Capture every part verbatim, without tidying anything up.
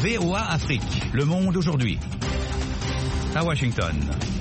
V O A Afrique. Le monde aujourd'hui. À Washington.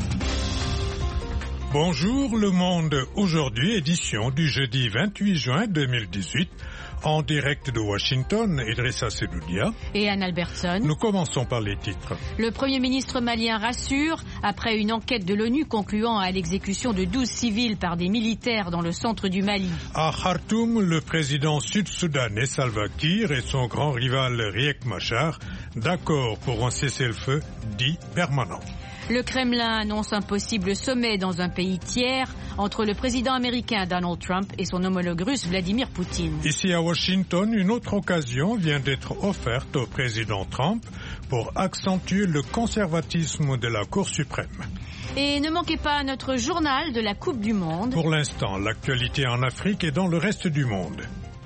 Bonjour, Le Monde aujourd'hui, édition du jeudi vingt-huit juin deux mille dix-huit. En direct de Washington, Idrissa Seloudia et Anne Albertson. Nous commençons par les titres. Le Premier ministre malien rassure, après une enquête de l'ONU concluant à l'exécution de douze civils par des militaires dans le centre du Mali. À Khartoum, le président sud-soudanais Salva Kiir et son grand rival Riek Machar d'accord pour un cessez-le-feu dit permanent. Le Kremlin annonce un possible sommet dans un pays tiers entre le président américain Donald Trump et son homologue russe Vladimir Poutine. Ici à Washington, une autre occasion vient d'être offerte au président Trump pour accentuer le conservatisme de la Cour suprême. Et ne manquez pas notre journal de la Coupe du Monde. Pour l'instant, l'actualité en Afrique et dans le reste du monde.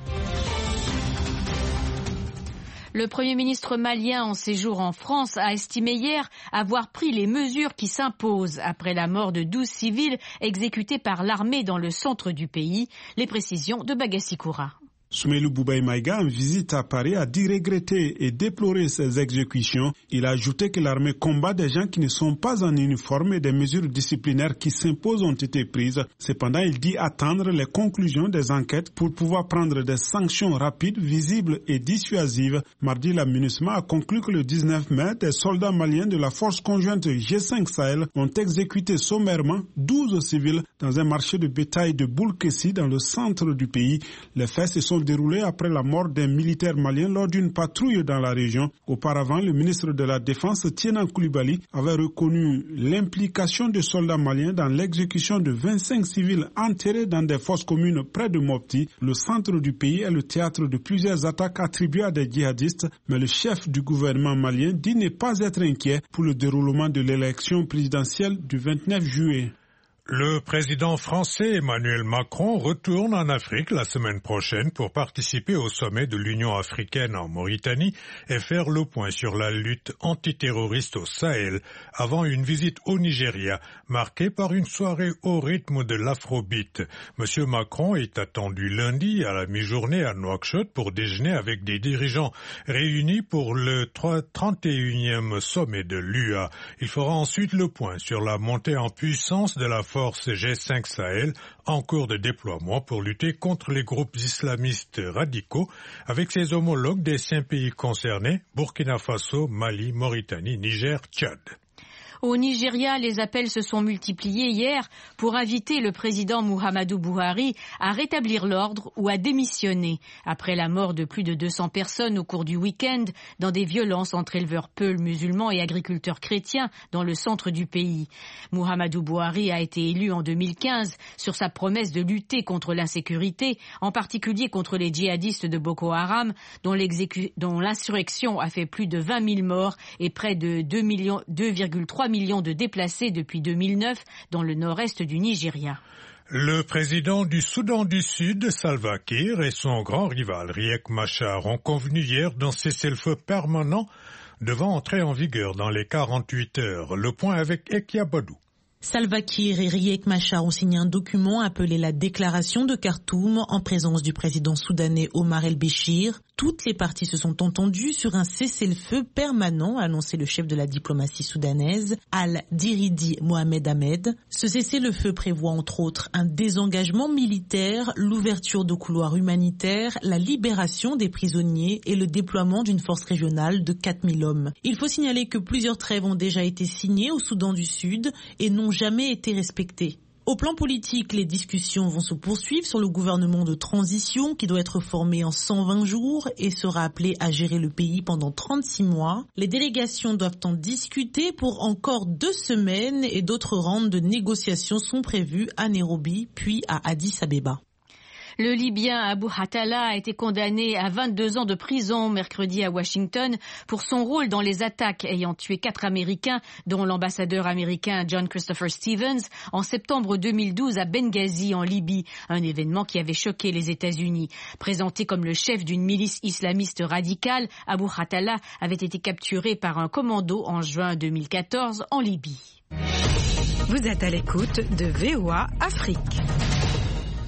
Le Premier ministre malien en séjour en France a estimé hier avoir pris les mesures qui s'imposent après la mort de douze civils exécutés par l'armée dans le centre du pays. Les précisions de Bagassi Koura. Soumaïlou Boubaï Maïga, en visite à Paris, a dit regretter et déplorer ces exécutions. Il a ajouté que l'armée combat des gens qui ne sont pas en uniforme et des mesures disciplinaires qui s'imposent ont été prises. Cependant, il dit attendre les conclusions des enquêtes pour pouvoir prendre des sanctions rapides, visibles et dissuasives. Mardi, la MINUSMA a conclu que le dix-neuf mai, des soldats maliens de la force conjointe G cinq Sahel ont exécuté sommairement douze civils dans un marché de bétail de Boulkessi dans le centre du pays. Les faits se sont déroulé après la mort d'un militaire malien lors d'une patrouille dans la région. Auparavant, le ministre de la Défense, Tienan Koulibaly, avait reconnu l'implication des soldats maliens dans l'exécution de vingt-cinq civils enterrés dans des fosses communes près de Mopti. Le centre du pays est le théâtre de plusieurs attaques attribuées à des djihadistes, mais le chef du gouvernement malien dit ne pas être inquiet pour le déroulement de l'élection présidentielle du vingt-neuf juillet. Le président français Emmanuel Macron retourne en Afrique la semaine prochaine pour participer au sommet de l'Union africaine en Mauritanie et faire le point sur la lutte antiterroriste au Sahel avant une visite au Nigeria marquée par une soirée au rythme de l'afrobeat. Monsieur Macron est attendu lundi à la mi-journée à Nouakchott pour déjeuner avec des dirigeants réunis pour le trente et unième sommet de l'U A. Il fera ensuite le point sur la montée en puissance de la force force G cinq Sahel en cours de déploiement pour lutter contre les groupes islamistes radicaux avec ses homologues des cinq pays concernés, Burkina Faso, Mali, Mauritanie, Niger, Tchad. Au Nigeria, les appels se sont multipliés hier pour inviter le président Muhammadu Buhari à rétablir l'ordre ou à démissionner après la mort de plus de deux cents personnes au cours du week-end dans des violences entre éleveurs peuls musulmans et agriculteurs chrétiens dans le centre du pays. Muhammadu Buhari a été élu en deux mille quinze sur sa promesse de lutter contre l'insécurité, en particulier contre les djihadistes de Boko Haram, dont, dont l'insurrection a fait plus de vingt mille morts et près de deux virgule trois millions de déplacés depuis deux mille neuf dans le nord-est du Nigeria. Le président du Soudan du Sud, Salva Kiir, et son grand rival Riek Machar ont convenu hier d'un cessez-le-feu permanent devant entrer en vigueur dans les quarante-huit heures. Le point avec Ekia Badou. Salva Kiir et Riek Machar ont signé un document appelé la déclaration de Khartoum en présence du président soudanais Omar el-Béchir. Toutes les parties se sont entendues sur un cessez-le-feu permanent, a annoncé le chef de la diplomatie soudanaise, Al-Diridi Mohamed Ahmed. Ce cessez-le-feu prévoit entre autres un désengagement militaire, l'ouverture de couloirs humanitaires, la libération des prisonniers et le déploiement d'une force régionale de quatre mille hommes. Il faut signaler que plusieurs trêves ont déjà été signées au Soudan du Sud et n'ont jamais été respectées. Au plan politique, les discussions vont se poursuivre sur le gouvernement de transition qui doit être formé en cent vingt jours et sera appelé à gérer le pays pendant trente-six mois. Les délégations doivent en discuter pour encore deux semaines et d'autres rounds de négociations sont prévues à Nairobi puis à Addis Abeba. Le Libyen Abu Hatala a été condamné à vingt-deux ans de prison mercredi à Washington pour son rôle dans les attaques ayant tué quatre Américains, dont l'ambassadeur américain John Christopher Stevens, en septembre deux mille douze à Benghazi en Libye, un événement qui avait choqué les États-Unis. Présenté comme le chef d'une milice islamiste radicale, Abu Hatala avait été capturé par un commando en juin deux mille quatorze en Libye. Vous êtes à l'écoute de V O A Afrique.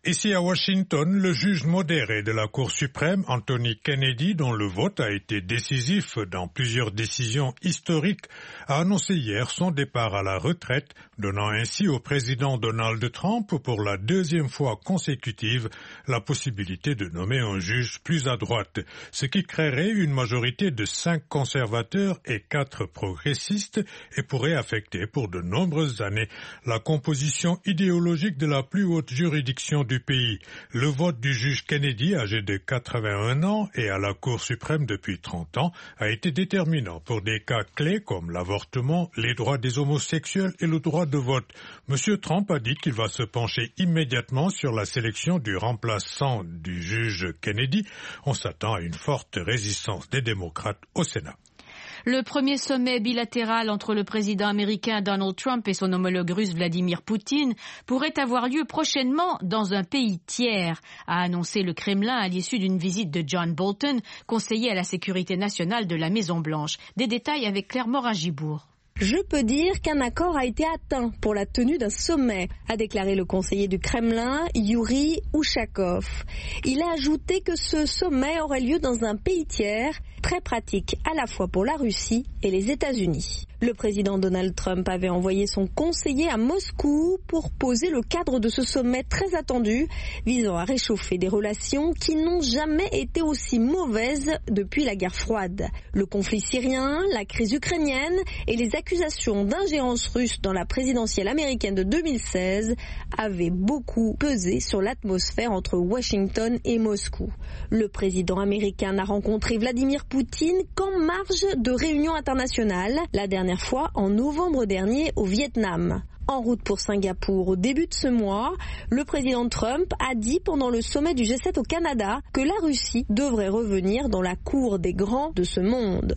Ici à Washington, le juge modéré de la Cour suprême, Anthony Kennedy, dont le vote a été décisif dans plusieurs décisions historiques, a annoncé hier son départ à la retraite, donnant ainsi au président Donald Trump, pour la deuxième fois consécutive, la possibilité de nommer un juge plus à droite, ce qui créerait une majorité de cinq conservateurs et quatre progressistes et pourrait affecter pour de nombreuses années la composition idéologique de la plus haute juridiction du du pays. Le vote du juge Kennedy, âgé de quatre-vingt-un ans et à la Cour suprême depuis trente ans, a été déterminant pour des cas clés comme l'avortement, les droits des homosexuels et le droit de vote. Monsieur Trump a dit qu'il va se pencher immédiatement sur la sélection du remplaçant du juge Kennedy. On s'attend à une forte résistance des démocrates au Sénat. Le premier sommet bilatéral entre le président américain Donald Trump et son homologue russe Vladimir Poutine pourrait avoir lieu prochainement dans un pays tiers, a annoncé le Kremlin à l'issue d'une visite de John Bolton, conseiller à la sécurité nationale de la Maison-Blanche. Des détails avec Claire Morin-Gibourg. Je peux dire qu'un accord a été atteint pour la tenue d'un sommet, a déclaré le conseiller du Kremlin, Yuri Ushakov. Il a ajouté que ce sommet aurait lieu dans un pays tiers, très pratique à la fois pour la Russie et les États-Unis. Le président Donald Trump avait envoyé son conseiller à Moscou pour poser le cadre de ce sommet très attendu, visant à réchauffer des relations qui n'ont jamais été aussi mauvaises depuis la guerre froide. Le conflit syrien, la crise ukrainienne et les accusations d'ingérence russe dans la présidentielle américaine de deux mille seize avaient beaucoup pesé sur l'atmosphère entre Washington et Moscou. Le président américain n'a rencontré Vladimir Poutine qu'en marge de réunions internationales, la dernière fois en novembre dernier au Vietnam. En route pour Singapour au début de ce mois, le président Trump a dit pendant le sommet du G sept au Canada que la Russie devrait revenir dans la cour des grands de ce monde.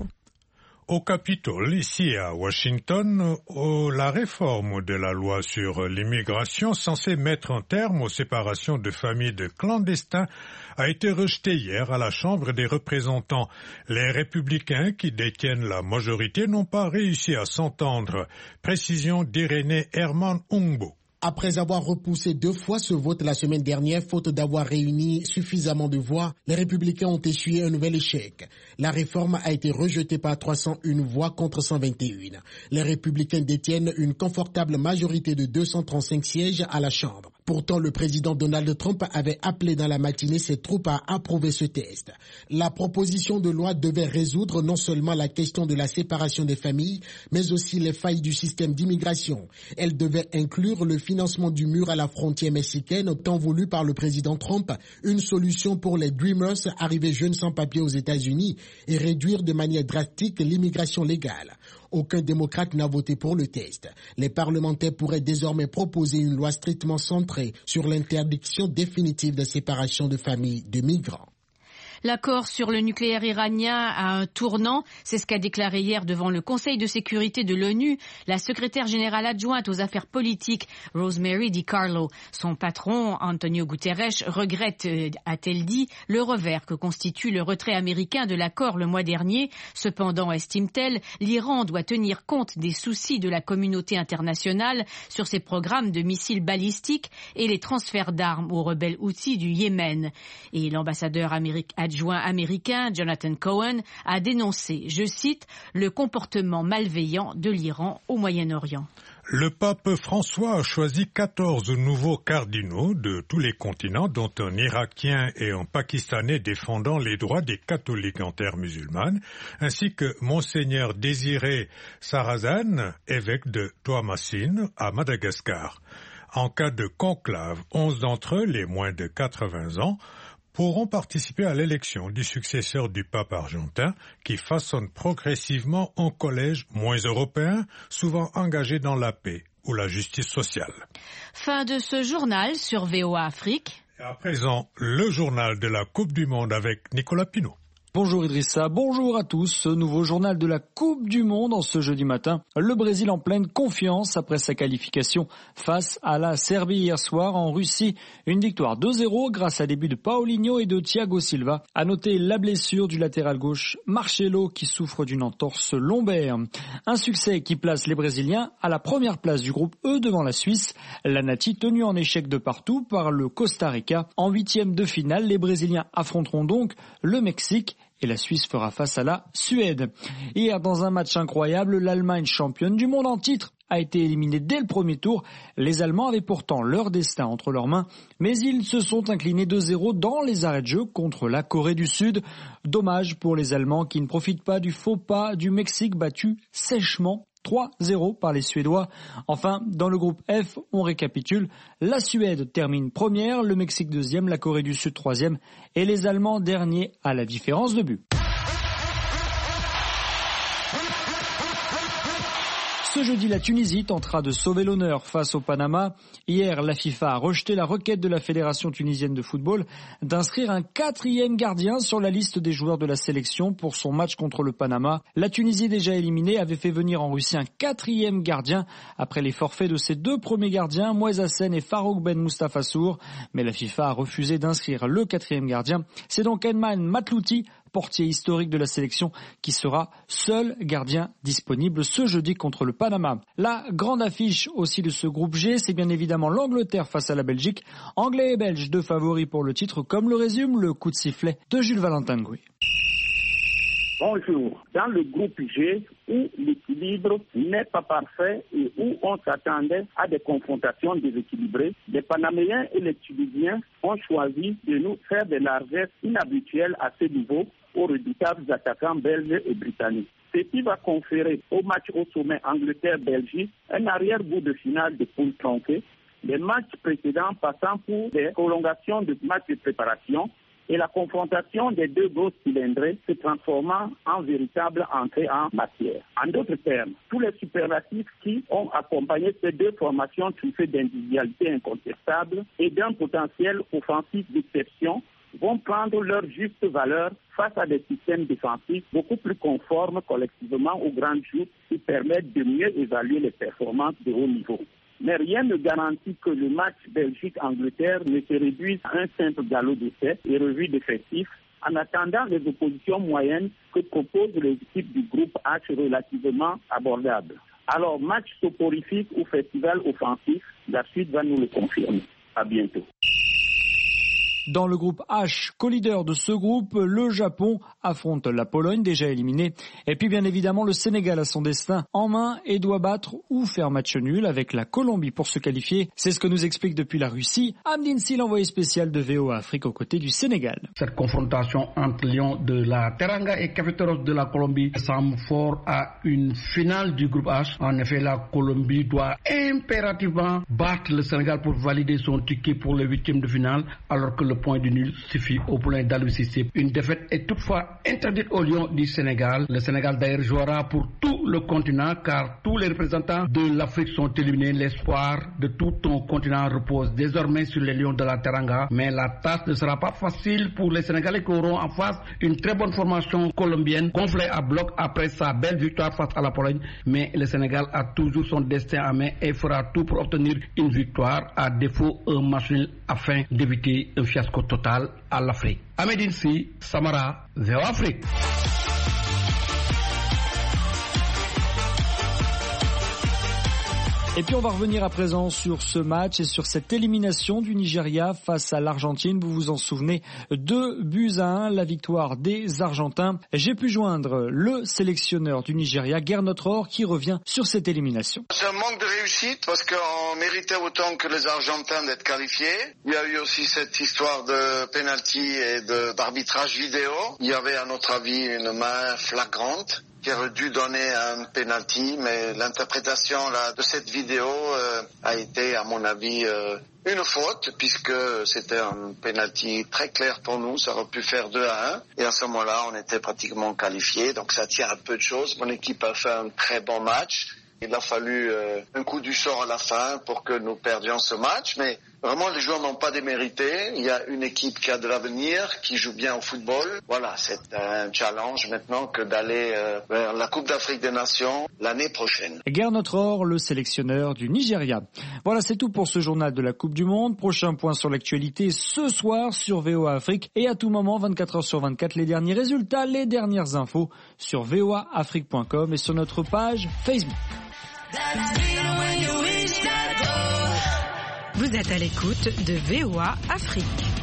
Au Capitole, ici à Washington, la réforme de la loi sur l'immigration censée mettre un terme aux séparations de familles de clandestins a été rejetée hier à la Chambre des représentants. Les républicains qui détiennent la majorité n'ont pas réussi à s'entendre. Précision d'Irénée Herman-Ungbo. Après avoir repoussé deux fois ce vote la semaine dernière, faute d'avoir réuni suffisamment de voix, les républicains ont essuyé un nouvel échec. La réforme a été rejetée par trois cent une voix contre cent vingt et un. Les républicains détiennent une confortable majorité de deux cent trente-cinq sièges à la Chambre. Pourtant, le président Donald Trump avait appelé dans la matinée ses troupes à approuver ce test. La proposition de loi devait résoudre non seulement la question de la séparation des familles, mais aussi les failles du système d'immigration. Elle devait inclure le financement du mur à la frontière mexicaine tant voulu par le président Trump, une solution pour les Dreamers arrivés jeunes sans papier aux États-Unis et réduire de manière drastique l'immigration légale. Aucun démocrate n'a voté pour le test. Les parlementaires pourraient désormais proposer une loi strictement centrée sur l'interdiction définitive de séparation de familles de migrants. L'accord sur le nucléaire iranien a un tournant, c'est ce qu'a déclaré hier devant le Conseil de sécurité de l'ONU la secrétaire générale adjointe aux affaires politiques, Rosemary DiCarlo. Son patron, Antonio Guterres, regrette, a-t-elle dit, le revers que constitue le retrait américain de l'accord le mois dernier. Cependant, estime-t-elle, l'Iran doit tenir compte des soucis de la communauté internationale sur ses programmes de missiles balistiques et les transferts d'armes aux rebelles Houthis du Yémen. Et l'ambassadeur américain adjoint américain Jonathan Cohen a dénoncé, je cite, le comportement malveillant de l'Iran au Moyen-Orient. Le pape François a choisi quatorze nouveaux cardinaux de tous les continents, dont un Irakien et un Pakistanais défendant les droits des catholiques en terre musulmane, ainsi que Monseigneur Désiré Sarrazin, évêque de Toamasine à Madagascar. En cas de conclave, onze d'entre eux, les moins de quatre-vingts ans, pourront participer à l'élection du successeur du pape argentin qui façonne progressivement un collège moins européen, souvent engagé dans la paix ou la justice sociale. Fin de ce journal sur V O A Afrique. Et à présent, le journal de la Coupe du Monde avec Nicolas Pinault. Bonjour Idrissa, bonjour à tous. Ce nouveau journal de la Coupe du Monde en ce jeudi matin. Le Brésil en pleine confiance après sa qualification face à la Serbie hier soir en Russie. Une victoire deux zéro grâce à des buts de Paulinho et de Thiago Silva. À noter la blessure du latéral gauche Marcelo qui souffre d'une entorse lombaire. Un succès qui place les Brésiliens à la première place du groupe E devant la Suisse. La Nati tenue en échec de partout par le Costa Rica. En huitième de finale, les Brésiliens affronteront donc le Mexique. Et la Suisse fera face à la Suède. Hier, dans un match incroyable, l'Allemagne, championne du monde en titre, a été éliminée dès le premier tour. Les Allemands avaient pourtant leur destin entre leurs mains, mais ils se sont inclinés deux zéro dans les arrêts de jeu contre la Corée du Sud. Dommage pour les Allemands qui ne profitent pas du faux pas du Mexique battu sèchement trois zéro par les Suédois. Enfin, dans le groupe F, on récapitule. La Suède termine première, le Mexique deuxième, la Corée du Sud troisième et les Allemands derniers à la différence de but. Ce jeudi, la Tunisie tentera de sauver l'honneur face au Panama. Hier, la FIFA a rejeté la requête de la Fédération tunisienne de football d'inscrire un quatrième gardien sur la liste des joueurs de la sélection pour son match contre le Panama. La Tunisie, déjà éliminée, avait fait venir en Russie un quatrième gardien après les forfaits de ses deux premiers gardiens, Mouez Hassen et Farouk Ben Mustafasour. Mais la FIFA a refusé d'inscrire le quatrième gardien. C'est donc Edman Matlouti, portier historique de la sélection, qui sera seul gardien disponible ce jeudi contre le Panama. La grande affiche aussi de ce groupe G, c'est bien évidemment l'Angleterre face à la Belgique. Anglais et Belges, deux favoris pour le titre, comme le résume le coup de sifflet de Jules Valentin Gouy. Bonjour. Dans le groupe G, où l'équilibre n'est pas parfait et où on s'attendait à des confrontations déséquilibrées, les Panaméens et les Tunisiens ont choisi de nous faire des largesses inhabituelles à ce niveau aux redoutables attaquants belges et britanniques. Ce qui va conférer au match au sommet Angleterre-Belgique un arrière-goût de finale de poule tronquée, les matchs précédents passant pour des prolongations de matchs de préparation et la confrontation des deux grosses cylindrées se transformant en véritable entrée en matière. En d'autres termes, tous les superlatifs qui ont accompagné ces deux formations truffées d'individualités incontestables et d'un potentiel offensif d'exception vont prendre leur juste valeur face à des systèmes défensifs beaucoup plus conformes collectivement aux grandes joutes qui permettent de mieux évaluer les performances de haut niveau. Mais rien ne garantit que le match Belgique-Angleterre ne se réduise à un simple galop d'essai et revue d'effectifs en attendant les oppositions moyennes que proposent les équipes du groupe H relativement abordables. Alors, match soporifique ou festival offensif, la suite va nous le confirmer. À bientôt. Dans le groupe H, co-leader de ce groupe, le Japon affronte la Pologne, déjà éliminée. Et puis bien évidemment, le Sénégal a son destin en main et doit battre ou faire match nul avec la Colombie pour se qualifier. C'est ce que nous explique depuis la Russie Amdine Sy, l'envoyé spécial de V O A Afrique aux côtés du Sénégal. Cette confrontation entre Lions de la Teranga et Cafeteros de la Colombie semble fort à une finale du groupe H. En effet, la Colombie doit impérativement battre le Sénégal pour valider son ticket pour le huitième de finale, alors que le point du nul suffit au poulain d'Aliou Cissé. Une défaite est toutefois interdite aux Lions du Sénégal. Le Sénégal d'ailleurs jouera pour tout le continent car tous les représentants de l'Afrique sont éliminés. L'espoir de tout ton continent repose désormais sur les Lions de la Teranga. Mais la tâche ne sera pas facile pour les Sénégalais qui auront en face une très bonne formation colombienne gonflée à bloc après sa belle victoire face à la Pologne. Mais le Sénégal a toujours son destin à main et fera tout pour obtenir une victoire, à défaut un match nul afin d'éviter un fiasco total à l'Afrique. Amedine Sy, Samara, V O A Afrique. Et puis on va revenir à présent sur ce match et sur cette élimination du Nigeria face à l'Argentine. Vous vous en souvenez, deux buts à un, la victoire des Argentins. J'ai pu joindre le sélectionneur du Nigeria, Gernot Rohr, qui revient sur cette élimination. C'est un manque de réussite parce qu'on méritait autant que les Argentins d'être qualifiés. Il y a eu aussi cette histoire de penalty et de, d'arbitrage vidéo. Il y avait à notre avis une main flagrante qui aurait dû donner un penalty, mais l'interprétation là de cette vidéo euh, a été, à mon avis, euh, une faute, puisque c'était un penalty très clair pour nous, ça aurait pu faire deux à un, et à ce moment-là, on était pratiquement qualifiés, donc ça tient à peu de choses. Mon équipe a fait un très bon match. Il a fallu euh, un coup du sort à la fin pour que nous perdions ce match, mais Vraiment, les joueurs n'ont pas démérité. Il y a une équipe qui a de l'avenir, qui joue bien au football. Voilà, c'est un challenge maintenant que d'aller euh, vers la Coupe d'Afrique des Nations l'année prochaine. Gernot Rohr, le sélectionneur du Nigeria. Voilà, c'est tout pour ce journal de la Coupe du Monde. Prochain point sur l'actualité ce soir sur V O A Afrique et à tout moment, vingt-quatre heures sur vingt-quatre, les derniers résultats, les dernières infos sur v o a afrique point com et sur notre page Facebook. Vous êtes à l'écoute de V O A Afrique.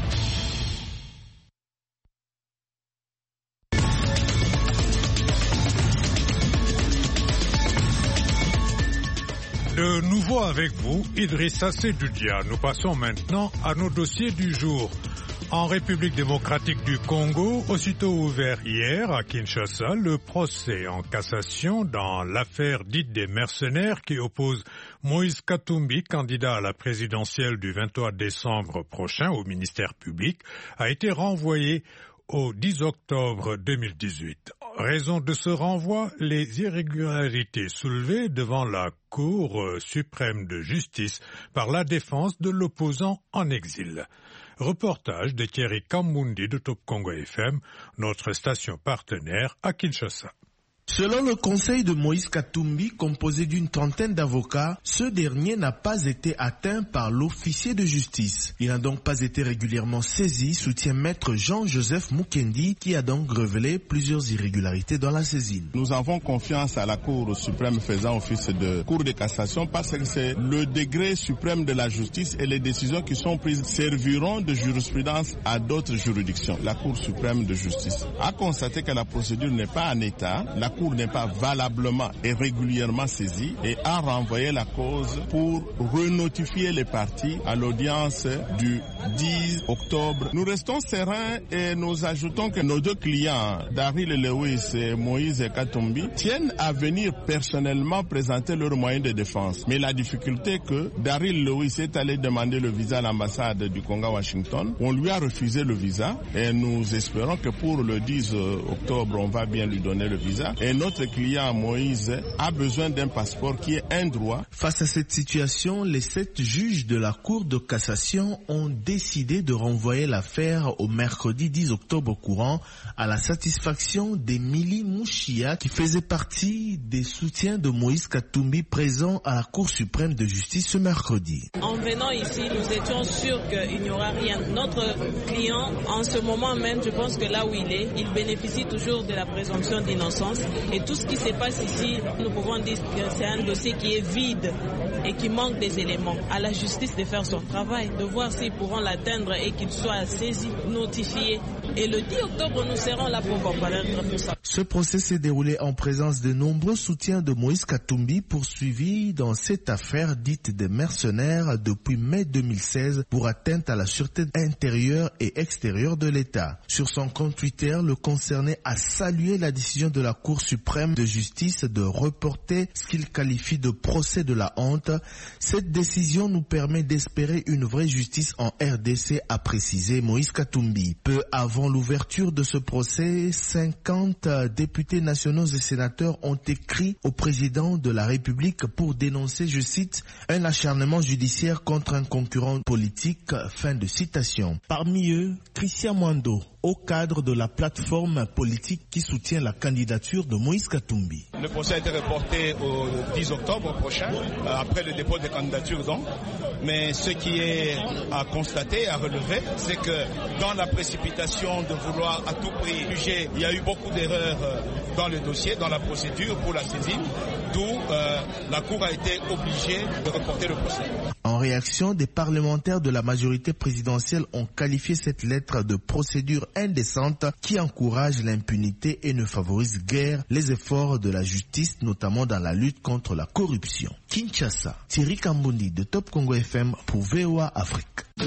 De nouveau avec vous, Idrissa Seydoudia. Nous passons maintenant à nos dossiers du jour. En République démocratique du Congo, aussitôt ouvert hier à Kinshasa, le procès en cassation dans l'affaire dite des mercenaires qui oppose Moïse Katumbi, candidat à la présidentielle du vingt-trois décembre prochain au ministère public, a été renvoyé au dix octobre deux mille dix-huit. Raison de ce renvoi, les irrégularités soulevées devant la Cour suprême de justice par la défense de l'opposant en exil. Reportage de Thierry Kambundi de Top Congo F M, notre station partenaire à Kinshasa. Selon le conseil de Moïse Katumbi, composé d'une trentaine d'avocats, ce dernier n'a pas été atteint par l'officier de justice. Il n'a donc pas été régulièrement saisi, soutient maître Jean-Joseph Mukendi, qui a donc révélé plusieurs irrégularités dans la saisine. Nous avons confiance à la Cour suprême faisant office de Cour de cassation parce que c'est le degré suprême de la justice et les décisions qui sont prises serviront de jurisprudence à d'autres juridictions. La Cour suprême de justice a constaté que la procédure n'est pas en état, la Cour n'est pas valablement et régulièrement saisie et a renvoyé la cause pour renotifier les parties à l'audience du dix octobre. Nous restons sereins et nous ajoutons que nos deux clients, Daryl Lewis et Moïse Katumbi, tiennent à venir personnellement présenter leurs moyens de défense. Mais la difficulté est que Daryl Lewis est allé demander le visa à l'ambassade du Congo à Washington. On lui a refusé le visa et nous espérons que pour le dix octobre, on va bien lui donner le visa. Et notre client Moïse a besoin d'un passeport qui est un droit. Face à cette situation, les sept juges de la Cour de cassation ont décidé de renvoyer l'affaire au mercredi dix octobre courant à la satisfaction d'Emily Mouchia qui faisait partie des soutiens de Moïse Katumbi présents à la Cour suprême de justice ce mercredi. En venant ici, nous étions sûrs qu'il n'y aura rien. Notre client, en ce moment même, je pense que là où il est, il bénéficie toujours de la présomption d'innocence. Et tout ce qui se passe ici, nous pouvons dire que c'est un dossier qui est vide et qui manque des éléments. À la justice de faire son travail, de voir s'ils pourront l'atteindre et qu'il soit saisi, notifié. Et le dix octobre, nous serons là pour comparaître pour ça. Ce procès s'est déroulé en présence de nombreux soutiens de Moïse Katumbi poursuivis dans cette affaire dite des mercenaires depuis mai deux mille seize pour atteinte à la sûreté intérieure et extérieure de l'État. Sur son compte Twitter, le concerné a salué la décision de la Cour suprême de justice de reporter ce qu'il qualifie de procès de la honte. Cette décision nous permet d'espérer une vraie justice en R D C, a précisé Moïse Katumbi. Peu avant l'ouverture de ce procès, cinquante députés nationaux et sénateurs ont écrit au président de la République pour dénoncer, je cite, un acharnement judiciaire contre un concurrent politique, fin de citation. Parmi eux, Christian Mwando, au cadre de la plateforme politique qui soutient la candidature de Moïse Katumbi. Le procès a été reporté au dix octobre prochain, après le dépôt des candidatures donc. Mais ce qui est à constater, à relever, c'est que dans la précipitation de vouloir à tout prix juger, il y a eu beaucoup d'erreurs dans le dossier, dans la procédure pour la saisine, d'où euh, la Cour a été obligée de reporter le procès. En réaction, des parlementaires de la majorité présidentielle ont qualifié cette lettre de procédure indécente qui encourage l'impunité et ne favorise guère les efforts de la justice, notamment dans la lutte contre la corruption. Kinshasa, Thierry Kambundi de Top Congo F M pour V O A Afrique.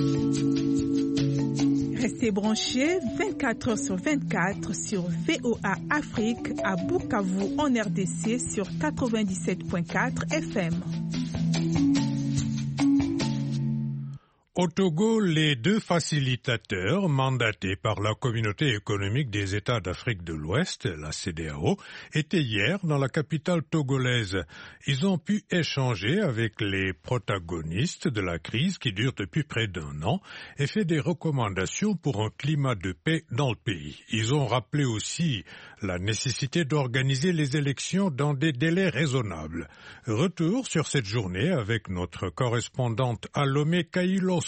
Restez branchés vingt-quatre heures sur vingt-quatre sur V O A Afrique à Bukavu en R D C sur quatre-vingt-dix-sept virgule quatre F M. Au Togo, les deux facilitateurs mandatés par la Communauté économique des États d'Afrique de l'Ouest, la C E D E A O, étaient hier dans la capitale togolaise. Ils ont pu échanger avec les protagonistes de la crise qui dure depuis près d'un an et fait des recommandations pour un climat de paix dans le pays. Ils ont rappelé aussi la nécessité d'organiser les élections dans des délais raisonnables. Retour sur cette journée avec notre correspondante à Lomé, Kaï Lawson.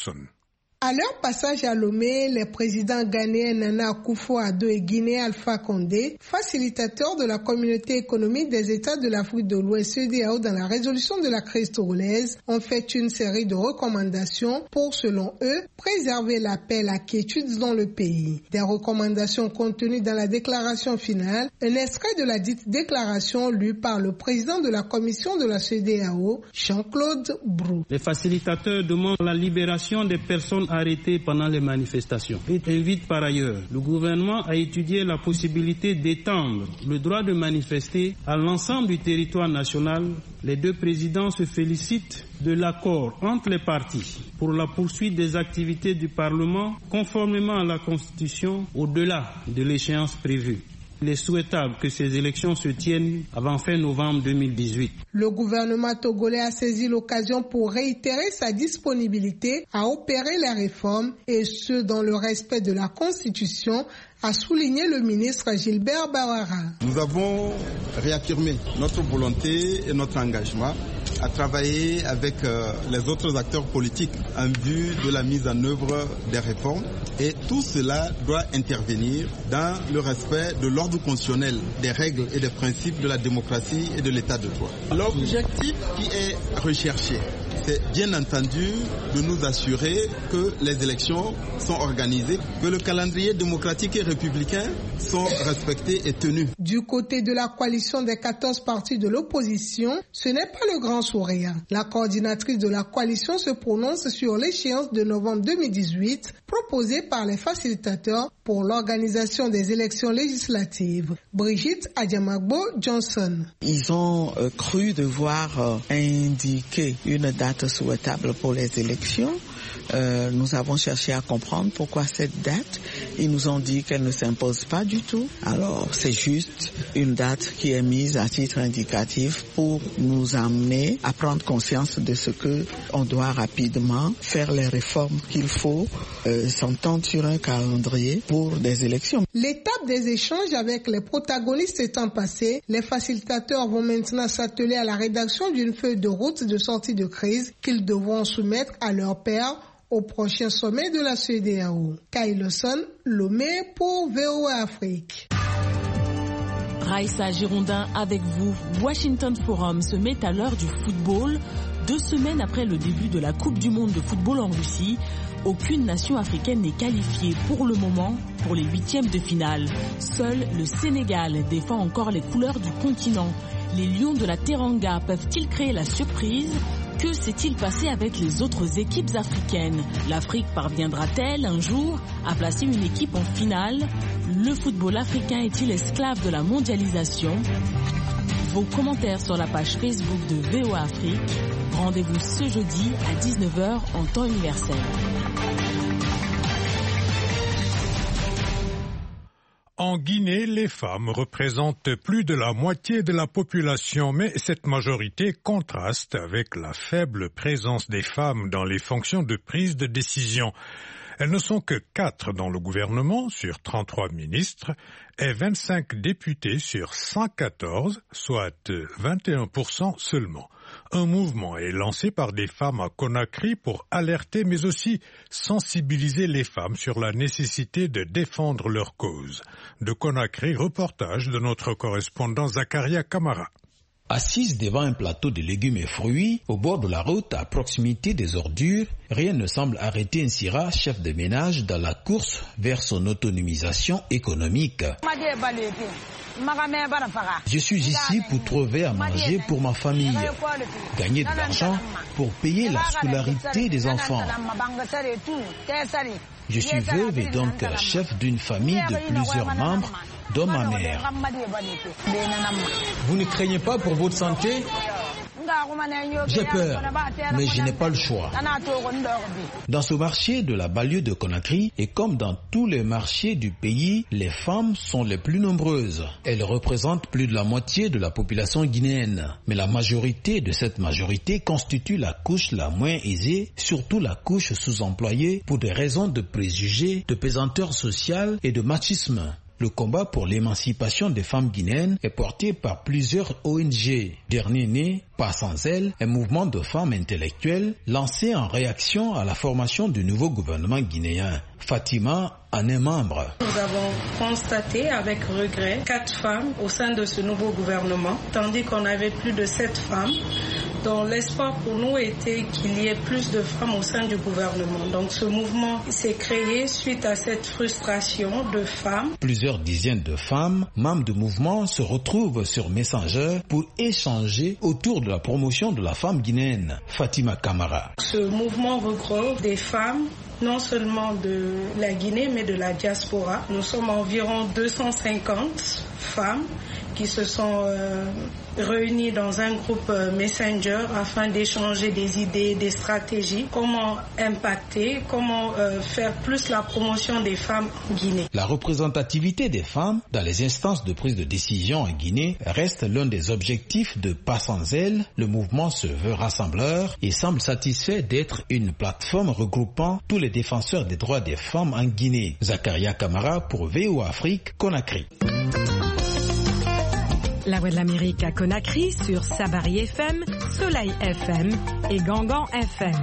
À leur passage à Lomé, les présidents ghanéens Nana Akufo-Addo et guinéen Alpha Condé, facilitateurs de la Communauté économique des États de l'Afrique de l'Ouest C E D E A O dans la résolution de la crise togolaise, ont fait une série de recommandations pour, selon eux, préserver la paix et la quiétude dans le pays. Des recommandations contenues dans la déclaration finale, un extrait de la dite déclaration lu par le président de la commission de la C E D E A O, Jean-Claude Brou. Les facilitateurs demandent la libération des personnes arrêtés pendant les manifestations. Il invite par ailleurs le gouvernement à étudier la possibilité d'étendre le droit de manifester à l'ensemble du territoire national. Les deux présidents se félicitent de l'accord entre les partis pour la poursuite des activités du Parlement conformément à la Constitution au-delà de l'échéance prévue. Il est souhaitable que ces élections se tiennent avant fin novembre deux mille dix-huit. Le gouvernement togolais a saisi l'occasion pour réitérer sa disponibilité à opérer les réformes et ce dans le respect de la Constitution, a souligné le ministre Gilbert Bawara. Nous avons réaffirmé notre volonté et notre engagement à travailler avec euh, les autres acteurs politiques en vue de la mise en œuvre des réformes et tout cela doit intervenir dans le respect de l'ordre constitutionnel, des règles et des principes de la démocratie et de l'état de droit. L'objectif qui est recherché, c'est bien entendu de nous assurer que les élections sont organisées, que le calendrier démocratique et républicain sont respectés et tenus. Du côté de la coalition des quatorze partis de l'opposition, ce n'est pas le grand sourire. La coordinatrice de la coalition se prononce sur l'échéance de novembre deux mille dix-huit proposée par les facilitateurs pour l'organisation des élections législatives. Brigitte Adjamagbo Johnson. Ils ont euh, cru devoir euh, indiquer une date souhaitable pour les élections. Euh, nous avons cherché à comprendre pourquoi cette date. Ils nous ont dit qu'elle ne s'impose pas du tout. Alors, c'est juste une date qui est mise à titre indicatif pour nous amener à prendre conscience de ce que on doit rapidement faire les réformes qu'il faut, euh, s'entendre sur un calendrier pour des élections. L'étape des échanges avec les protagonistes étant passée, les facilitateurs vont maintenant s'atteler à la rédaction d'une feuille de route de sortie de crise qu'ils devront soumettre à leur pairs au prochain sommet de la C E D E A O. Kaï Lawson, Lomé pour V O A Afrique. Raïssa Girondin avec vous. Washington Forum se met à l'heure du football. Deux semaines après le début de la Coupe du Monde de football en Russie, aucune nation africaine n'est qualifiée pour le moment pour les huitièmes de finale. Seul le Sénégal défend encore les couleurs du continent. Les Lions de la Teranga peuvent-ils créer la surprise ? Que s'est-il passé avec les autres équipes africaines ? L'Afrique parviendra-t-elle un jour à placer une équipe en finale ? Le football africain est-il esclave de la mondialisation ? Vos commentaires sur la page Facebook de V O A Afrique. Rendez-vous ce jeudi à dix-neuf heures en temps universel. En Guinée, les femmes représentent plus de la moitié de la population, mais cette majorité contraste avec la faible présence des femmes dans les fonctions de prise de décision. Elles ne sont que quatre dans le gouvernement sur trente-trois ministres et vingt-cinq députés sur cent quatorze, soit vingt et un pour cent seulement. Un mouvement est lancé par des femmes à Conakry pour alerter mais aussi sensibiliser les femmes sur la nécessité de défendre leur cause. De Conakry, reportage de notre correspondant Zakaria Kamara. Assise devant un plateau de légumes et fruits, au bord de la route, à proximité des ordures, rien ne semble arrêter Nsira, chef de ménage, dans la course vers son autonomisation économique. Je suis ici pour trouver à manger pour ma famille, gagner de l'argent pour payer la scolarité des enfants. Je suis veuve et donc chef d'une famille de plusieurs membres, dont ma mère. Vous ne craignez pas pour votre santé ? J'ai peur, mais je n'ai pas le choix. Dans ce marché de la banlieue de Conakry, et comme dans tous les marchés du pays, les femmes sont les plus nombreuses. Elles représentent plus de la moitié de la population guinéenne. Mais la majorité de cette majorité constitue la couche la moins aisée, surtout la couche sous-employée pour des raisons de préjugés, de pesanteur sociale et de machisme. Le combat pour l'émancipation des femmes guinéennes est porté par plusieurs O N G. Dernier né, Pas sans elle, un mouvement de femmes intellectuelles lancé en réaction à la formation du nouveau gouvernement guinéen. Fatima en est membre. Nous avons constaté avec regret quatre femmes au sein de ce nouveau gouvernement, tandis qu'on avait plus de sept femmes, dont l'espoir pour nous était qu'il y ait plus de femmes au sein du gouvernement. Donc ce mouvement s'est créé suite à cette frustration de femmes. Plusieurs dizaines de femmes, membres du mouvement, se retrouvent sur Messenger pour échanger autour de la promotion de la femme guinéenne. Fatima Camara. Ce mouvement regroupe des femmes non seulement de la Guinée, mais de la diaspora. Nous sommes environ deux cent cinquante femmes qui se sont euh, réunies dans un groupe euh, Messenger afin d'échanger des idées, des stratégies, comment impacter, comment euh, faire plus la promotion des femmes en Guinée. La représentativité des femmes dans les instances de prise de décision en Guinée reste l'un des objectifs de Pas sans elle. Le mouvement se veut rassembleur et semble satisfait d'être une plateforme regroupant tous les défenseurs des droits des femmes en Guinée. Zakaria Kamara pour V O A Afrique, Conakry. La Voix de l'Amérique à Conakry sur Sabari F M, Soleil F M et Gangan F M.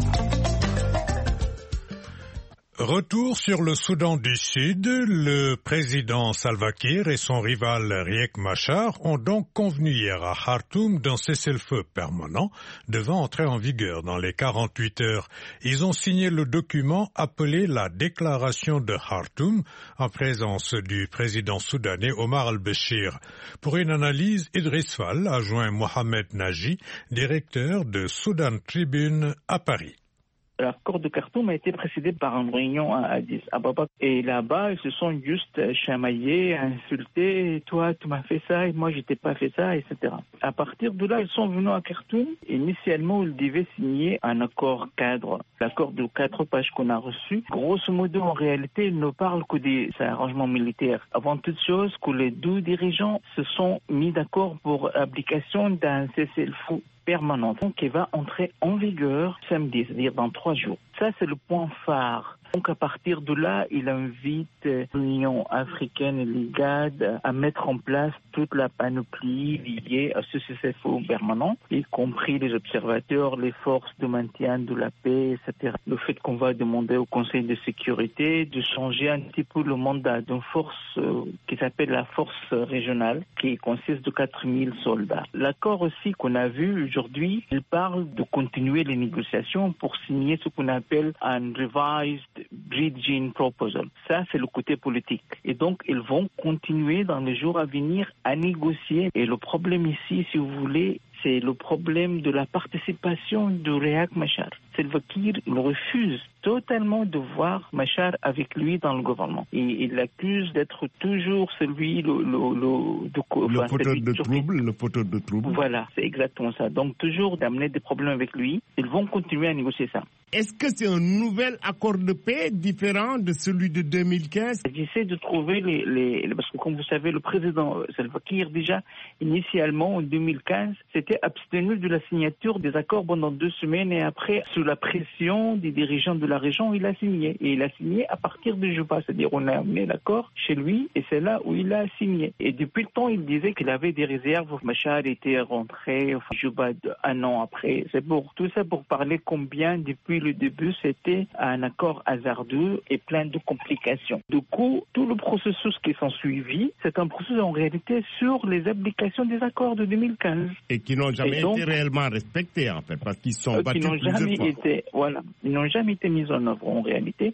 Retour sur le Soudan du Sud, le président Salva Kiir et son rival Riek Machar ont donc convenu hier à Khartoum d'un cessez-le-feu permanent devant entrer en vigueur dans les quarante-huit heures. Ils ont signé le document appelé la déclaration de Khartoum en présence du président soudanais Omar al-Béchir. Pour une analyse, Idriss Fall a joint Mohamed Naji, directeur de Sudan Tribune à Paris. L'accord de Khartoum a été précédé par une réunion à Addis Ababa. Et là-bas, ils se sont juste chamaillés, insultés. Toi, tu m'as fait ça et moi, je t'ai pas fait ça, et cetera. À partir de là, ils sont venus à Khartoum. Initialement, ils devaient signer un accord cadre. L'accord de quatre pages qu'on a reçu. Grosso modo, en réalité, il ne parle que des arrangements militaires. Avant toute chose, que les deux dirigeants se sont mis d'accord pour l'application d'un cessez-le-feu permanente qui va entrer en vigueur samedi, c'est-à-dire dans trois jours. Ça, c'est le point phare. Donc, à partir de là, il invite l'Union africaine et l'IGAD à mettre en place toute la panoplie liée à ce cessez-le-feu permanent, y compris les observateurs, les forces de maintien de la paix, et cetera. Le fait qu'on va demander au Conseil de sécurité de changer un petit peu le mandat d'une force euh, qui s'appelle la force régionale, qui consiste de quatre mille soldats. L'accord aussi qu'on a vu aujourd'hui, il parle de continuer les négociations pour signer ce qu'on appelle un revised bridging proposal. Ça, c'est le côté politique. Et donc, ils vont continuer dans les jours à venir à négocier. Et le problème ici, si vous voulez, c'est le problème de la participation de Riek Machar. Salva Kiir refuse totalement de voir Machar avec lui dans le gouvernement. Et il l'accuse d'être toujours celui, le, le, le, de, le enfin, poteau de trouble, le poteau de trouble. Voilà, c'est exactement ça. Donc, toujours d'amener des problèmes avec lui. Ils vont continuer à négocier ça. Est-ce que c'est un nouvel accord de paix différent de celui de deux mille quinze? J'essaie de trouver les, les... Parce que, comme vous savez, le président Salva Kiir, déjà, initialement, en deux mille quinze, s'était abstenu de la signature des accords pendant deux semaines et après, sous la pression des dirigeants de la région, il a signé. Et il a signé à partir de Juba. C'est-à-dire, on a amené l'accord chez lui et c'est là où il a signé. Et depuis le temps, il disait qu'il avait des réserves. Machar était rentré enfin, Juba un an après. C'est pour tout ça pour parler combien, depuis le début, c'était un accord hasardeux et plein de complications. Du coup, tout le processus qui s'en suivi, c'est un processus en réalité sur les applications des accords de deux mille quinze. Et qui n'ont jamais donc, été réellement respectés, en fait, parce qu'ils sont euh, battus qui n'ont plusieurs jamais fois. Été, voilà, ils n'ont jamais été mis en œuvre en réalité.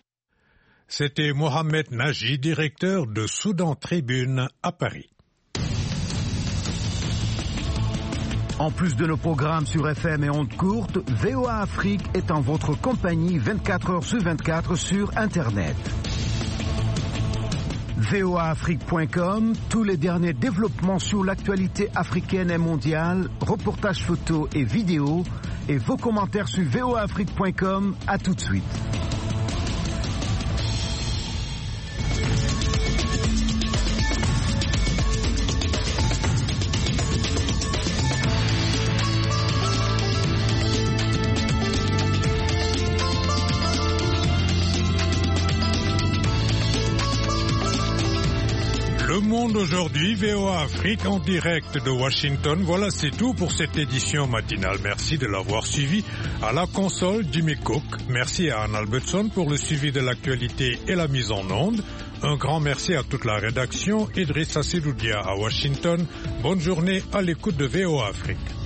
C'était Mohamed Naji, directeur de Soudan Tribune à Paris. En plus de nos programmes sur F M et ondes courtes, V O A Afrique est en votre compagnie vingt-quatre heures sur vingt-quatre sur Internet. V O A Afrique point com, tous les derniers développements sur l'actualité africaine et mondiale, reportages photos et vidéos, et vos commentaires sur V O A Afrique point com. À tout de suite. Le Monde aujourd'hui, V O A Afrique en direct de Washington. Voilà, c'est tout pour cette édition matinale. Merci de l'avoir suivi. À la console, Jimmy Cook. Merci à Anne Albertson pour le suivi de l'actualité et la mise en onde. Un grand merci à toute la rédaction. Idrissa Sidoudia à Washington. Bonne journée à l'écoute de V O A Afrique.